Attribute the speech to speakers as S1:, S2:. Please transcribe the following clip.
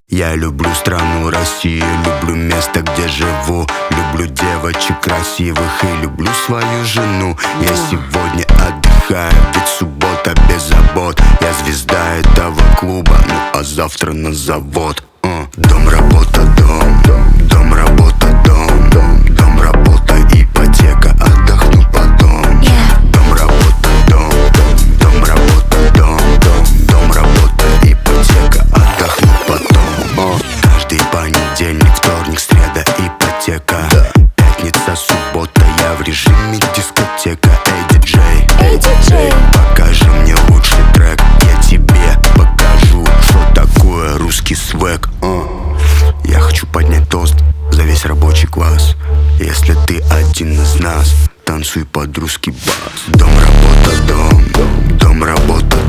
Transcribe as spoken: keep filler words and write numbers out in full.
S1: Я люблю страну Россию, люблю место, где живу. Люблю девочек красивых и люблю свою жену. Я сегодня отдыхаю, ведь суббота без забот. Я звезда этого клуба, ну а завтра на завод. uh. Дом, работа, дом, дом, дом, работа, дом, дом, дом, работа, ипотека, отдохну потом. Дом, работа, дом, дом, дом, работа, дом, дом, дом, работа, ипотека, отдохну потом. Каждый понедельник, вторник, среда, ипотека. Пятница, суббота, я в режиме дискотека. Эй, диджей,
S2: Эй, диджей,
S1: покажи мне лучший трек. Я тебе покажу, что такое русский свек. uh. Я хочу поднять тост за весь рабочий класс. Если ты один из нас, танцуй под русский бас. Дом, работа, дом, дом, дом, работа,